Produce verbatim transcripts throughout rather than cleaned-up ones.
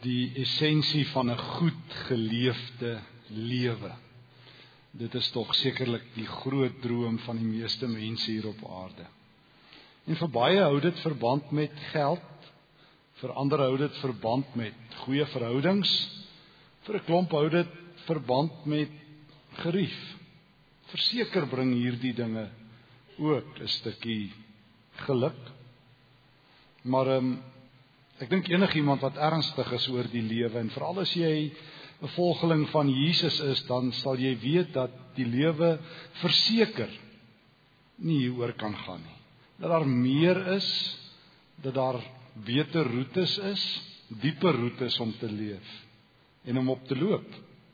die essensie van 'n goed geleefde lewe. Dit is tog sekerlik die groot droom van die meeste mense hier op aarde. En vir baie hou dit verband met geld, vir ander hou dit verband met goeie verhoudings, vir 'n klomp hou dit verband met gerief. Verseker bring hierdie dinge ook 'n stukkie geluk. Maar um, ek dink enigiemand wat ernstig is oor die lewe, en veral as jy 'n volgeling van Jesus is, dan sal jy weet dat die lewe verseker nie hieroor kan gaan nie. Dat daar meer is, dat daar beter roetes is, dieper roetes om te leef en om op te loop.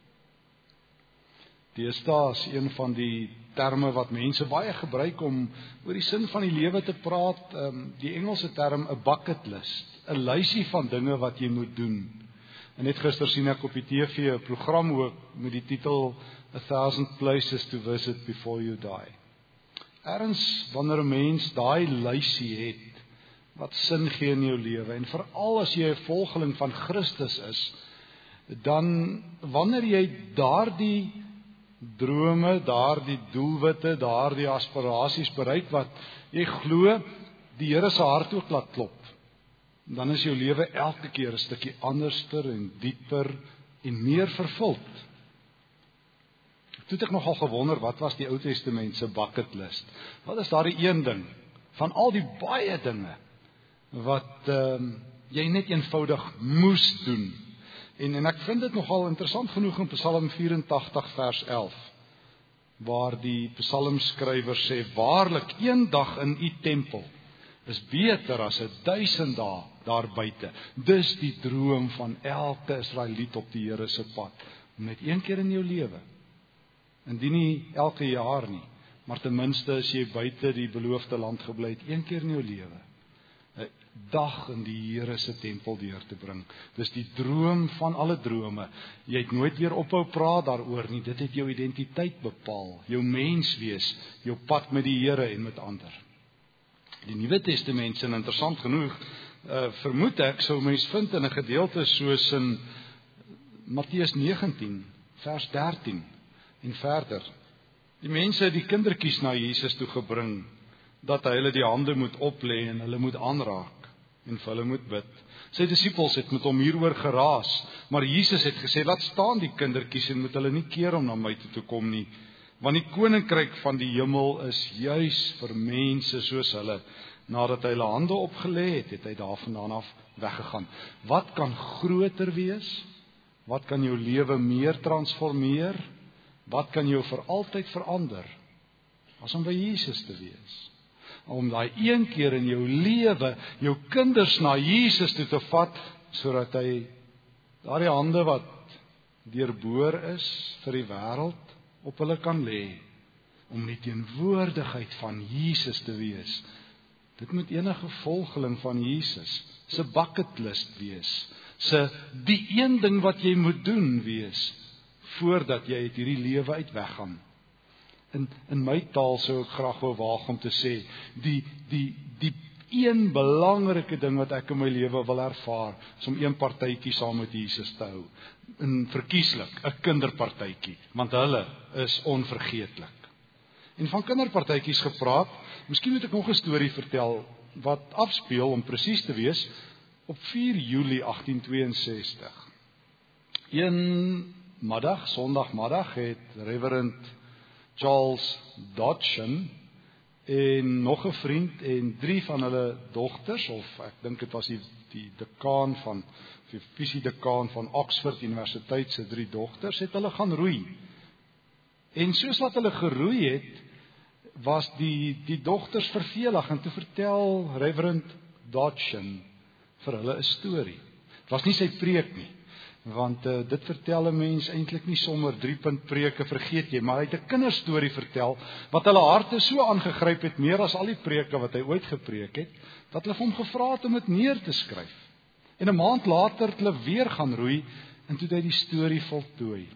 Deesdae is een van die terme wat mense baie gebruik om oor die sin van die lewe te praat, um, die Engelse term 'n bucket list, 'n lysie van dinge wat jy moet doen. En net gister sien ek op die T V 'n program ook met die titel A Thousand Places to Visit Before You Die. Erns wanneer 'n mens daai lysie het wat sin gee in jou lewe, en veral as jy 'n volgeling van Christus is, dan wanneer jy daardie drome, daardie doelwitte, daardie aspirasies bereik wat jy glo die Here se hart ook laat klop, dan is jou lewe elke keer 'n stukkie anderster en dieper en meer vervuld. Toe het ek nogal gewonder, wat was die Ou Testament se bucket list? Wat is daardie een ding van al die baie dinge wat um, jy net eenvoudig moes doen? En, en ek vind dit nogal interessant genoeg in Psalm vyerentagtig vers elf, waar die psalmskrywer sê, waarlik een dag in u tempel is beter as 'n duisend dae daar buite. Dis die droom van elke Israeliet op die Here se pad, om net een keer in jou lewe, indien nie elke jaar nie, maar ten minste as jy buite die beloofde land gebly het, een keer in jou lewe, 'n dag in die Here se tempel deur te bring. Dis die droom van alle drome. Jy het nooit weer ophou praat daaroor nie. Dit het jou identiteit bepaal, jou mens wees, jou pad met die Here en met ander. Die Nuwe Testament, en interessant genoeg, uh, vermoed ek, sou mens vind in 'n gedeelte soos in Matteus negentien, vers dertien en verder. Die mense het die kindertjies na Jesus toe gebring, dat hy hulle die hande moet oplê en hulle moet aanraak en vir hulle moet bid. Sy disippels het met hom hieroor geraas, maar Jesus het gesê, laat staan die kindertjies en moet hulle nie keer om na my toe te kom nie, want die koninkryk van die hemel is juis vir mense soos hulle. Nadat hy hulle hande opgelê het, het hy daarvandaan af weggegaan. Wat kan groter wees? Wat kan jou lewe meer transformeer? Wat kan jou vir altyd verander? As om by Jesus te wees. Om daai een keer in jou lewe, jou kinders na Jesus toe te vat, sodat hy daardie hande wat deurboor is vir die wêreld, op hulle kan lê, om die teenwoordigheid van Jesus te wees. Dit moet enige volgeling van Jesus se bucket list wees, se die een ding wat jy moet doen wees, voordat jy uit hierdie lewe uit weggaan. In, in my taal sou ek graag wou waag om te sê, die, die, die een belangrike ding wat ek in my lewe wil ervaar, is om een partytjie saam met Jesus te hou. En verkieslik, 'n kinderpartytjie, want hulle is onvergeetlik. En van kinderpartytjies gepraat, miskien moet ek nog 'n storie vertel, wat afspeel, om presies te wees, op vier Julie agtien tweeënsestig. Een middag, sondagmiddag, het Reverend Charles Dodson en nog 'n vriend en drie van hulle dogters, of ek dink dit was die, die dekaan van, die visiedekaan van Oxford Universiteit se drie dogters, het hulle gaan roei. En soos wat hulle geroei het, was die, die dogters vervelig, en toe vertel Reverend Dodson vir hulle 'n storie. Het was nie sy preek nie, want uh, dit vertel 'n mens eintlik nie sommer drie punt preke, vergeet jy, maar hy het 'n kinderstorie vertel, wat hulle harte so aangegryp het, meer as al die preke wat hy ooit gepreek het, dat hulle vir hom gevra het om dit neer te skryf. En 'n maand later het hulle weer gaan roei, en toe het hy die storie voltooi.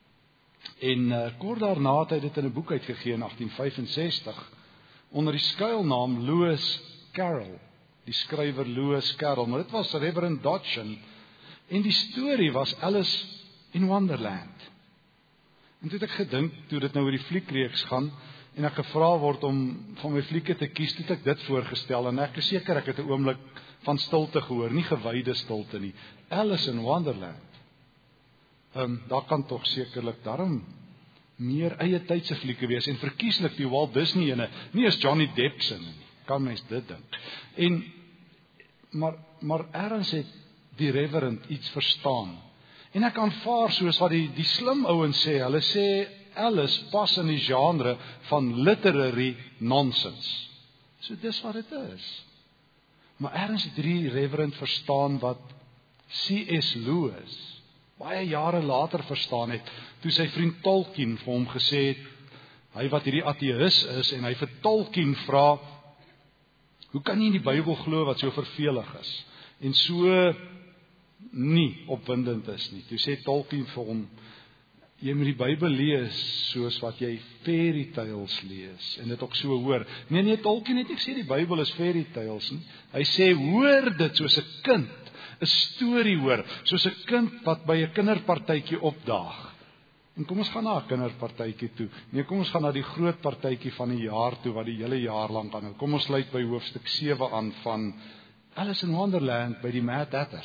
En uh, kort daarna het hy dit in 'n boek uitgegee in agtien vyfensestig, onder die skuilnaam Lewis Carroll, die skrywer Lewis Carroll, maar dit was Reverend Dodson. En die storie was Alice in Wonderland. En toe het ek gedink, toe dit nou oor die fliekreeks gaan, en ek gevra word om van my flieke te kies, toe het ek dit voorgestel, en ek is seker ek het 'n oomblik van stilte gehoor, nie gewyde stilte nie. Alice in Wonderland. Um, daar kan tog sekerlik daarom meer eie tydse flieke wees, en verkieslik die Walt Disney ene, nie as Johnny Depp se nie, kan mens dit dink. En, maar, maar ergens het die Reverend iets verstaan, en ek aanvaar soos wat die, die slim ouens sê, hulle sê, Alice pas in die genre van literary nonsense. So dis wat dit is. Maar ergens het die Reverend verstaan wat C S Lewis baie jare later verstaan het, toe sy vriend Tolkien vir hom gesê het, hy wat hierdie ateïs is, en hy vir Tolkien vra, hoe kan jy in die Bybel glo wat so vervelig is, en so nie opwindend is nie. Toe sê Tolkien vir hom, jy moet die Bybel lees soos wat jy fairy tales lees, en dit ook so hoor. Nee, nee, Tolkien het nie gesê die Bybel is fairy tales nie. Hy sê, hoor dit soos 'n kind, 'n storie hoor, soos 'n kind wat by 'n kinderpartytjie opdaag. En kom ons gaan na 'n kinderpartytjie toe. Nee, kom ons gaan na die groot partytjie van die jaar toe, wat die hele jaar lank aanhou. Kom ons sluit by hoofstuk sewe aan van Alice in Wonderland by die Mad Hatter.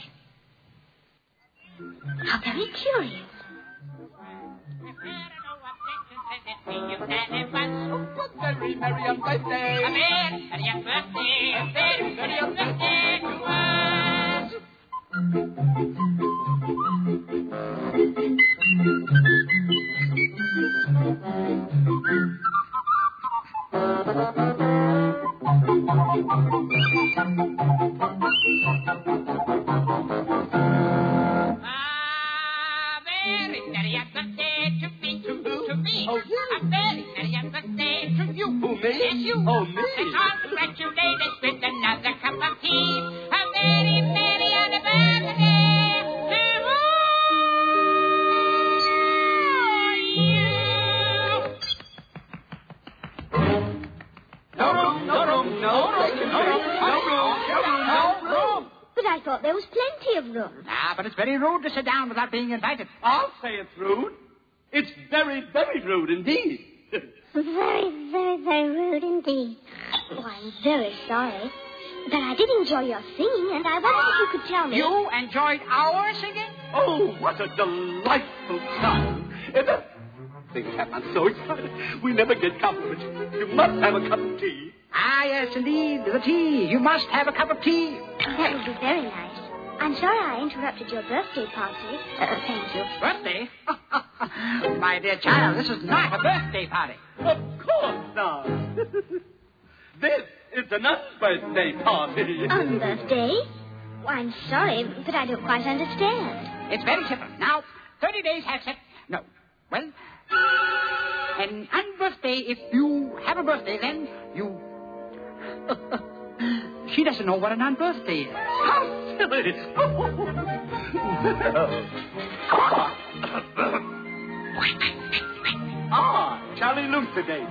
How very curious. You said it was a very merry young birthday. A very merry young birthday. A very merry young birthday to us. A very merry young birthday to me, to, to me. Oh, yeah. A very merry young birthday to you. Who, me? Yes, you. Oh, me. And congratulate us with another cup of tea. A very merry anniversary to you. No room, no room, no room, no room, no room, no room. But I thought there was plenty of room. Ah, but it's very rude to sit down without being invited. I'll say it's rude. It's very, very rude indeed. Very, very, very rude indeed. Oh, I'm very sorry. But I did enjoy your singing, and I wondered if you could tell me... You enjoyed our singing? Oh, what a delightful time. And that thing happened. I'm so excited. We never get compliments. You must have a cup of tea. Ah, yes, indeed, the tea. You must have a cup of tea. That would be very nice. I'm sorry I interrupted your birthday party. Uh, thank you. Birthday? My dear child, this is not a birthday party. Of course not. This is an unbirthday party. Unbirthday? Well, I'm sorry, but I don't quite understand. It's very simple. Now, thirty days have set... No. Well, an unbirthday, if you have a birthday, then you... She doesn't know what an unbirthday is. How silly. Ah, Charlie Lucidate.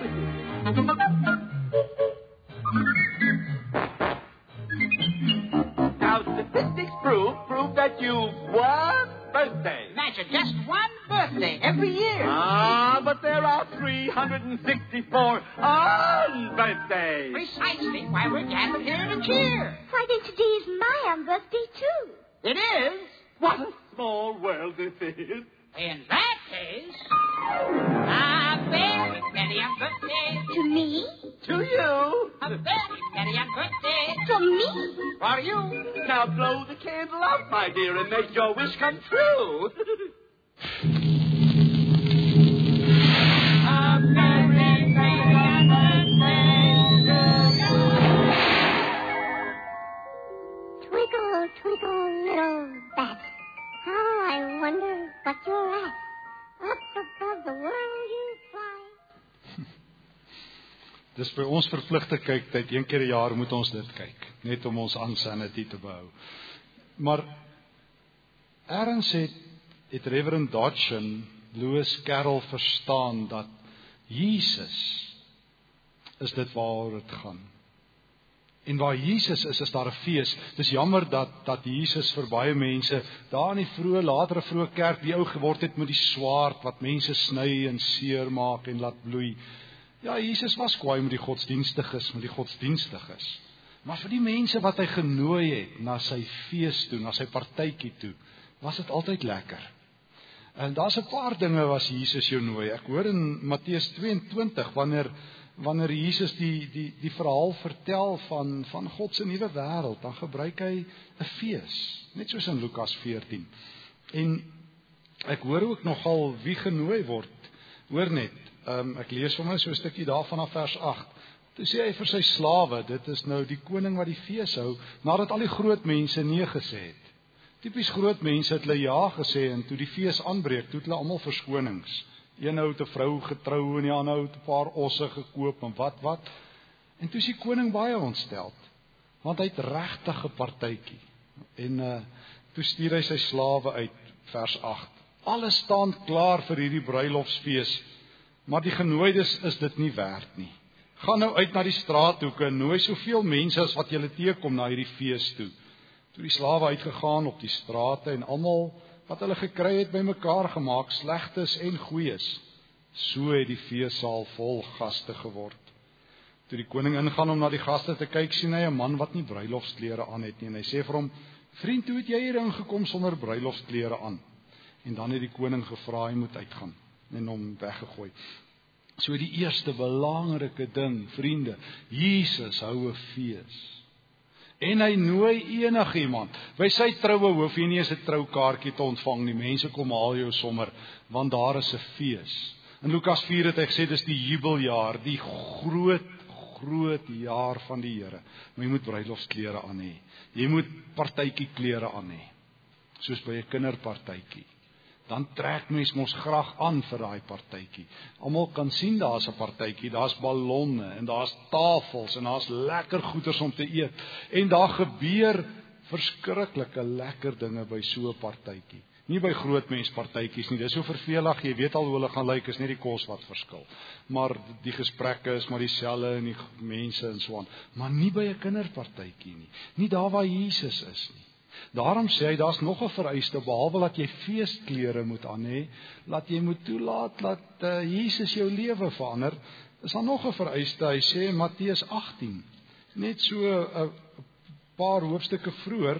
Now, statistics prove, prove that you've one birthday. Imagine just one birthday every year. Ah, but there are three hundred sixty-four unbirthdays. Precisely why we're gathered here to cheer. Why, then today is my unbirthday, too. It is. What a small world this is. In that case, a very merry birthday To me? To you. a very merry birthday To me? for you. Now blow the candle out, my dear, and make your wish come true. A very merry birthday to you. Twinkle, twinkle, little bat. How I wonder what you're at. Up above the world you fly. Dis vir ons verpligte kyktyd, een keer 'n jaar moet ons dit kyk, net om ons sanity te behou. Maar ergens het, het Reverend Dodson, Lewis Carroll verstaan dat Jesus is dit waaroor dit gaan. En waar Jesus is, is daar 'n fees. Dis jammer dat dat Jesus vir baie mense daar in die vroeë, latere vroeë kerk die ou geword het met die swaard wat mense sny en seermaak en laat bloei. Ja, Jesus was kwaai met die godsdienstiges, met die godsdienstiges. Maar vir die mense wat hy genooi het na sy fees toe, na sy partytjie toe, was dit altyd lekker. En daar's 'n paar dinge was Jesus jou nooi. Ek hoor in Matteus twee-en-twintig wanneer wanneer Jesus die die die verhaal vertel van van God se nuwe wêreld, dan gebruik hy 'n fees, net soos in Lukas veertien. En ek hoor ook nogal wie genooi word. Hoor net, um, ek lees vir my so 'n stukkie daarvan af vers agt. Toe sê hy vir sy slawe, dit is nou die koning wat die fees hou, nadat al die groot mense nee gesê het. Tipies groot mense het hulle ja gesê, en toe die fees aanbreek, toe het hulle almal verskonings. Een ou het 'n vrou getrou en die ander ou het 'n paar osse gekoop en wat wat. En toe is die koning baie ontsteld, want hy het regtig 'n partytjie. En uh, toe stuur hy sy slawe uit, vers agt. Alles staan klaar vir hierdie bruilofsfees, maar die genooides is dit nie werd nie. Gaan nou uit na die straathoeke en nooi soveel mense as wat julle teekom na hierdie fees toe. Toe die slawe uitgegaan op die strate en almal wat hulle gekry het bymekaar gemaak, slegtes en goeies. So het die feessaal vol gaste geword. Toe die koning ingaan om na die gaste te kyk, sien hy 'n man wat nie bruilofsklere aan het nie. En hy sê vir hom, vriend, hoe het jy hier ingekom sonder bruilofsklere aan? En dan het die koning gevra hy moet uitgaan en hom weggegooi. So die eerste belangrike ding, vriende, Jesus hou 'n fees. En hy nooi enigiemand. By sy troue hoef jy nie eens 'n troukaartjie te ontvang nie. Mense kom haal jou sommer, want daar is 'n fees. In Lukas vier het hy gesê dis die jubeljaar, die groot groot jaar van die Here. Maar jy moet bruilofsklere aan hê. Jy moet partytjie klere aan hê. Soos by 'n kinderpartytjie. Dan trek mens mos graag aan vir daai partytjie. Almal kan sien daar's 'n partytjie, daar's ballonne en daar's tafels en daar's lekker goeders om te eet. En daar gebeur verskriklike lekker dinge by so 'n partytjie. Nie by groot menspartytjies nie. Dis so vervelig, jy weet al hoe hulle gaan lyk, is net die kos wat verskil. Maar die gesprekke is maar dieselfde en die mense en so aan. Maar nie by 'n kinderpartytjie nie. Nie daar waar Jesus is nie. Daarom sê hy, daar's nog 'n vereiste, behalwe dat jy feesklere moet aan hê, laat jy moet toelaat dat uh, Jesus jou lewe verander. Is daar nog 'n vereiste, hy sê in Matteus agtien, net so 'n uh, paar hoofstukke vroeër.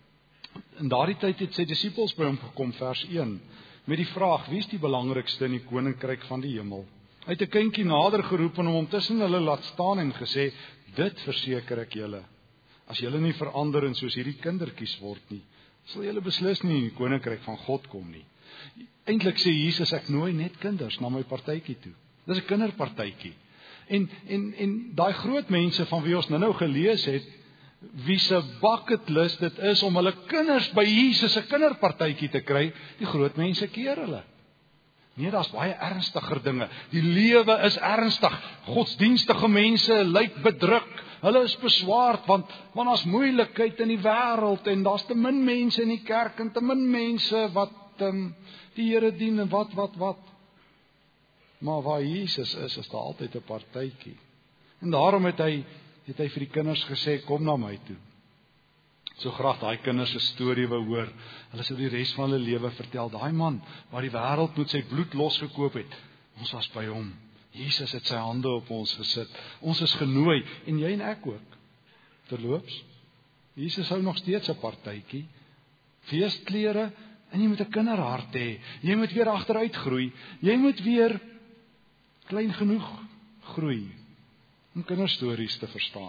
In daardie tyd het sy disippels by hom gekom, vers een, met die vraag, wie is die belangrikste in die koninkryk van die hemel? Hy het 'n kindjie nader geroep en hom tussen hulle laat staan en gesê, dit verseker ek julle, as julle nie verander en soos hierdie kindertjies word nie, sal julle beslis nie in die koninkryk van God kom nie. Eintlik sê Jesus, ek nooi net kinders na my partytjie toe. Dis 'n kinderpartytjie. En en en daai groot mense van wie ons nou-nou gelees het, wie se bucket list dit is om hulle kinders by Jesus se kinderpartytjie te kry, die groot mense keer hulle. Nee, daar's baie ernstiger dinge. Die lewe is ernstig. Godsdienstige mense lyk bedruk. Hulle is beswaard want want daar's moeilikheid in die wêreld en daar's te min mense in die kerk en te min mense wat um, die Here dien en wat wat wat. Maar waar Jesus is, is daar altyd 'n partytjie. En daarom het hy het hy vir die kinders gesê, kom na my toe. So graag daai kinders se storie wou hoor. Hulle sou die res van hulle lewe vertel. Daai man waar die wêreld met sy bloed losgekoop het, ons was by hom. Jesus het sy hande op ons gesit. Ons is genooi en jy en ek ook. Terloops, Jesus hou nog steeds 'n partytjie. Feesklere en jy moet 'n kinderhart hê. Jy moet weer agteruit groei. Jy moet weer klein genoeg groei om kinderstories te verstaan.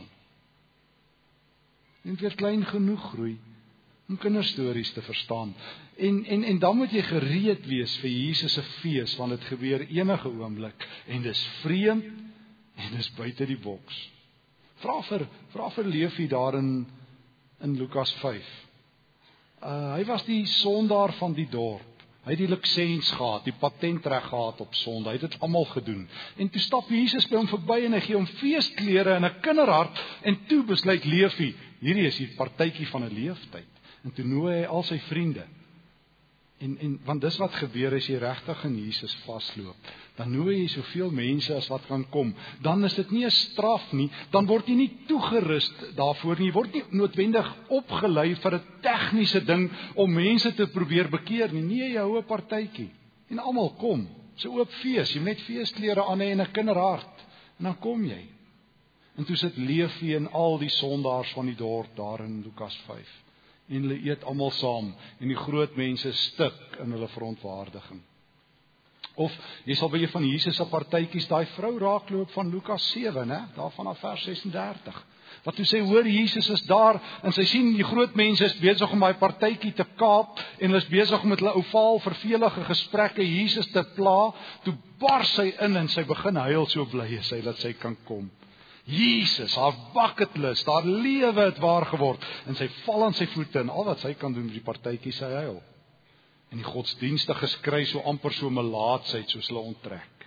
Jy moet weer klein genoeg groei om kinderstories te verstaan. En en en dan moet jy gereed wees vir Jesus se fees, want dit gebeur enige oomblik en dis vreemd en dis buite die boks. Vra vir vra vir Leefie daar in in Lukas vyf. Uh, hy was die sondaar van die dorp. Hy het die lisens gehad, die patentreg gehad op sonde. Hy het dit almal gedoen. En toe stap Jesus by hom verby en hy gee hom feesklere en 'n kinderhart en toe besluit Leefie, hierdie is die partytjie van 'n leeftyd. En toe nooi hy al sy vriende. En, en, want dis wat gebeur as jy regtig in Jesus vasloop. Dan nooi jy soveel mense as wat kan kom. Dan is dit nie 'n straf nie. Dan word jy nie toegerus daarvoor nie. Jy word nie noodwendig opgelei vir 'n tegniese ding om mense te probeer bekeer nie. Nee, jy hou 'n partytjie. En almal kom. So oop fees. Jy moet net feesklere aan hê en 'n kinderhart. En dan kom jy. En toe sit Leefie en al die sondaars van die dorp daar in Lukas vyf. En hulle eet almal saam, en die groot mense stik in hulle verontwaardiging. Of, jy sal by jy van Jesus se partytjies daai vrou raakloop van Lukas sewe, né? Daar vanaf vers ses en dertig. Wat toe sê, hoor, Jesus is daar, en sy sien die groot mense is besig om daai partytjie te kaap, en hulle is besig om met hulle ou vaal vervelige gesprekke Jesus te pla, toe bars sy in, en sy begin huil, so bly is sy, dat sy kan kom. Jesus, haar bucket list, haar lewe het waar geword, en sy val aan sy voete, en al wat sy kan doen met die partytjie, sy huil. En die godsdienstige skry so amper so melaatsheid, soos hulle onttrek.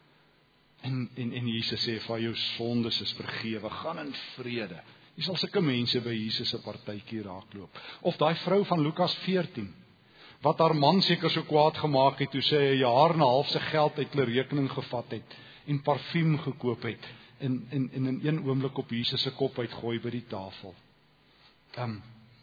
En, en, en Jesus sê, van jou sondes is vergewe, gaan in vrede. Jy sal sulke mense by Jesus se partytjie raakloop. Of daai vrou van Lukas veertien, wat haar man seker so kwaad gemaak het, toe sy 'n jaar en 'n half se geld uit hulle rekening gevat het, en parfuum gekoop het, en, en, en in een oomblik op Jesus se kop uitgooi by die tafel. Um,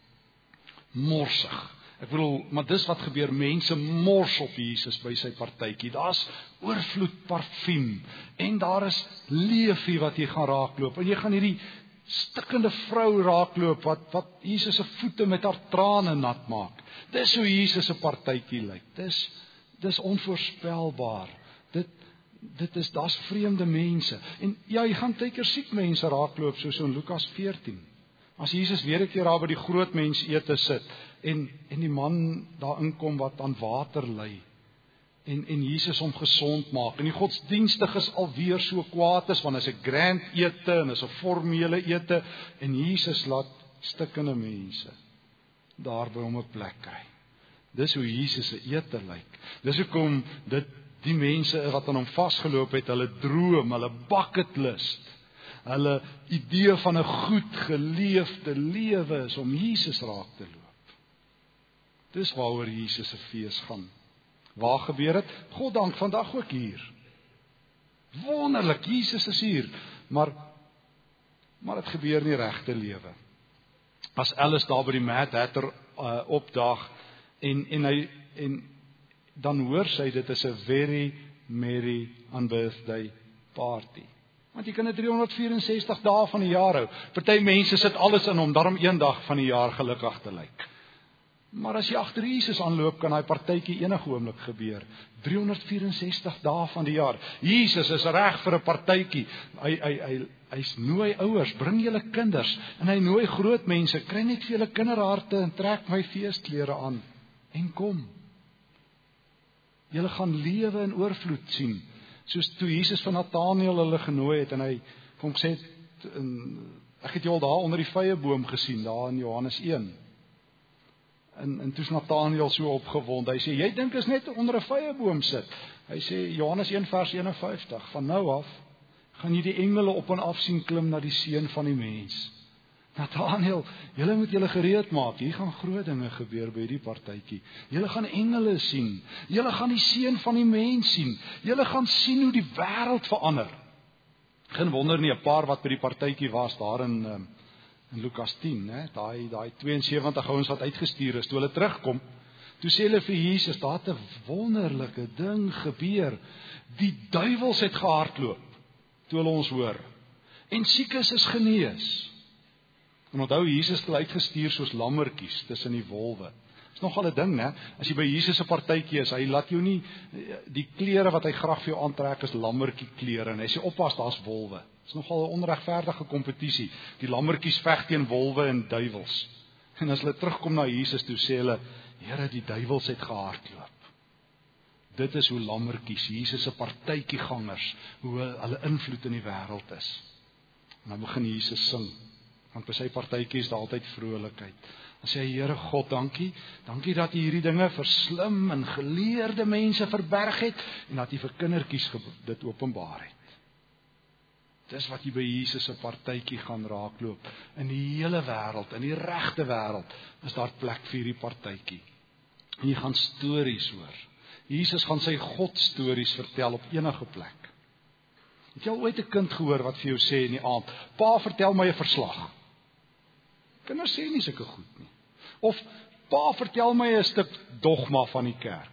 morsig. Ek bedoel, maar dis wat gebeur, mense mors op Jesus by sy partytjie. Daar's oorvloed parfuum, en daar is Leefie wat jy gaan raakloop, en jy gaan hierdie stikkende vrou raakloop, wat, wat Jesus se voete met haar trane nat maak. Dis hoe Jesus se partytjie lyk. Dis, dis onvoorspelbaar. Dit, dit is, daar's vreemde mense. En ja, jy gaan teiker siek mense raakloop, soos in Lukas veertien. As Jesus weer 'n keer daar by die groot mens ete sit, en, en die man daar inkom wat aan water ly, en, en Jesus hom gesond maak, en die godsdienstiges alweer so kwaad is, want is 'n grand ete, en is 'n formele ete, en Jesus laat stikkende mense daar by hom 'n plek kry. Dis hoe Jesus se ete lyk. Dis hoekom dit die mense wat aan hom vasgeloop het, hulle droom, hulle bucket list, hulle idee van 'n goed geleefde lewe is om Jesus raak te loop. Dis waaroor Jesus se fees gaan. Waar gebeur dit? God dank vandag ook hier. Wonderlik, Jesus is hier, maar maar dit gebeur nie regte lewe. As Alice daar by die Mad Hatter uh, opdaag, en en hy en dan hoor sy dit is 'n very merry unbirthday party. Want jy kan dit driehonderd vierensestig dae van die jaar hou. Party mense sit alles in om daarom een dag van die jaar gelukkig te lyk. Maar as jy agter Jesus aanloop, kan daai partytjie enige oomblik gebeur. driehonderd vierensestig dae van die jaar. Jesus is reg vir 'n partytjie. Hy hy hy hy's nooi ouers, bring julle kinders, en hy nooi groot mense, kry net vir julle kinderharte en trek my feesklere aan en kom. Julle gaan lewe in oorvloed sien, soos toe Jesus van Nathanael hulle genooi het, en hy kom sê, ek het jou al daar onder die vyeboom gesien, daar in Johannes een. En, en toe's Nathanael so opgewonde, hy sê, jy dink is net onder 'n vyeboom sit. Hy sê, Johannes een vers eenenvyftig, van nou af, gaan jy die engele op en af sien klim na die seun van die mens. Nathanael, julle moet julle gereed maak, hier gaan groot dinge gebeur by die partytjie. Julle gaan engele sien, julle gaan die seun van die mens sien, julle gaan sien hoe die wêreld verander. Geen wonder nie, 'n paar wat by die partytjie was, daar in, um, in Lukas tien, né? daai daai twee en sewentig ouens wat uitgestuur is, toe hulle terugkom, toe sê hulle vir Jesus, daar het 'n wonderlike ding gebeur, die duiwels het gehardloop, toe hulle ons hoor, en siekes is genees. En onthou, Jesus het uitgestuur soos lammertjies tussen die wolwe. Dis nogal 'n ding, né? As jy by Jesus se partytjie is, hy laat jou nie, die klere wat hy graag vir jou aantrek is lammertjie klere, en hy sê oppas, daar's wolwe. Dis nogal 'n onregverdige kompetisie. Die lammertjies veg teen wolwe en duiwels. En as hulle terugkom na Jesus toe, sê hulle, Here, die duiwels het gehardloop. Dit is hoe lammertjies, Jesus se partytjiegangers, hoe hulle invloed in die wêreld is. En dan begin Jesus sing. Want by sy partytjie is daar altyd vrolikheid. Dan sê hy, Here God, dankie, dankie dat U hierdie dinge vir slim en geleerde mense verberg het, en dat U vir kindertjies dit openbaar het. Dis wat jy by Jesus se partytjie gaan raakloop. In die hele wêreld, in die regte wêreld, is daar plek vir hierdie partytjie. En jy gaan stories hoor. Jesus gaan sy God stories vertel op enige plek. Het jy al ooit 'n kind gehoor wat vir jou sê in die aand, pa, vertel my 'n verslag? Kinders sê nie sulke goed nie. Of, pa, vertel my 'n stuk dogma van die kerk.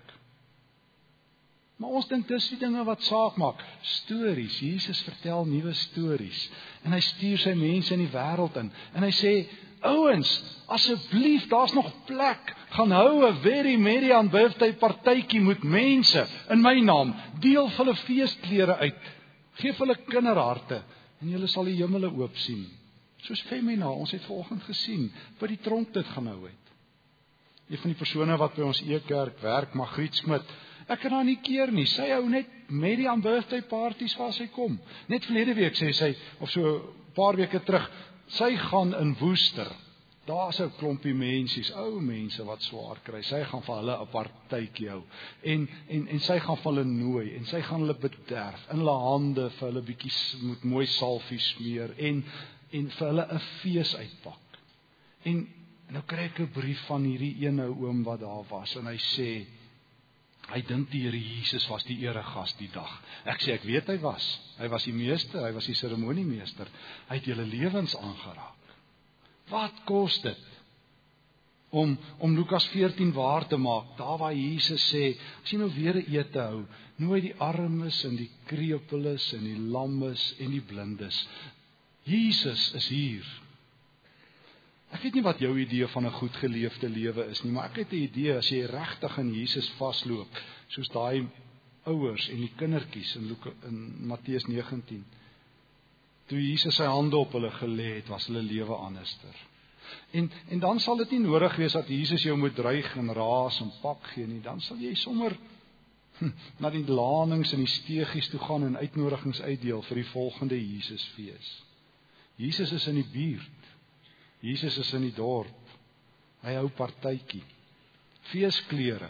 Maar ons dink dis die dinge wat saak maak. Stories, Jesus vertel nuwe stories. En hy stuur sy mense in die wêreld in. En hy sê, ouens, asseblief, daar's nog plek. Gaan hou 'n very merry on birthday partytjie met mense in my naam. Deel vir hulle feesklere uit. Geef hulle kinderharte en julle sal die hemele oop sien. Soos Femina, ons het vanoggend gesien, by die tronk dit gaan hou het. Een van die persone wat by ons E-kerk werk, Margriet Smit, ek kan haar nie keer nie. Sy hou net merry on birthday parties waar sy kom. Net verlede week sê sy, of so 'n paar weke terug, sy gaan in Woester. Daar's 'n klompie mensies, ou mense wat swaar kry. Sy gaan vir hulle 'n partytjie hou. En en en sy gaan vir hulle nooi en sy gaan hulle bederf in hulle hande vir hulle bietjie met mooi salfie smeer en en vir hulle 'n fees uitpak. En nou kry ek 'n brief van hierdie ene oom wat daar was en hy sê hy dink die Here Jesus was die eregas die dag. Ek sê ek weet hy was. Hy was die meester, hy was die seremoniemeester. Hy het julle lewens aangeraak. Wat kos dit om om Lukas veertien waar te maak? Daar waar Jesus sê, as jy nou weer 'n ete hou, nooi die armes en die krepeles en die lammes en die blindes. Jesus is hier. Ek weet nie wat jou idee van 'n goed geleefde lewe is nie, maar ek het 'n idee as jy regtig in Jesus vasloop, soos daai ouers en die kindertjies in Lukas in Matteus negentien. Toe Jesus sy hande op hulle gelê het, was hulle lewe anderster. En en dan sal dit nie nodig wees dat Jesus jou moet dreig en raas en pak gee nie, dan sal jy sommer hm, na die lanings en die steegies toe gaan en uitnodigings uitdeel vir die volgende Jesusfees. Jesus is in die buurt. Jesus is in die dorp. Hy hou partytjie. Feesklere.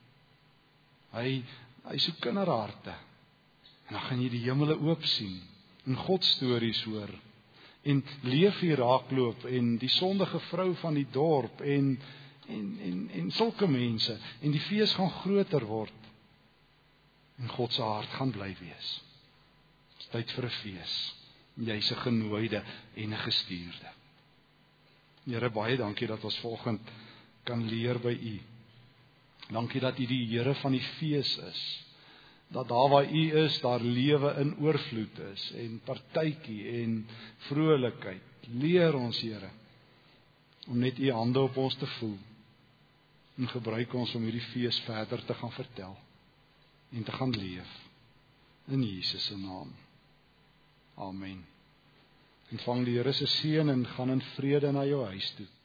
Hy hy soek kinderharte. En dan gaan jy die hemele oop sien en God stories hoor. En Leefie raakloop en die sondige vrou van die dorp en en en en sulke mense en die fees gaan groter word. En God se hart gaan bly wees. Dit is tyd vir 'n fees. Jy's 'n genooide en 'n gestuurde. Here, baie dankie dat ons volgende kan leer by U. Dankie dat U die Here van die fees is. Dat daar waar U is, daar lewe in oorvloed is en partytjie en vrolikheid. Leer ons, Here, om net U hande op ons te voel en gebruik ons om hierdie fees verder te gaan vertel en te gaan leef. In Jesus se naam. Amen. Ontvang die Here se seën en gaan in vrede na jou huis toe.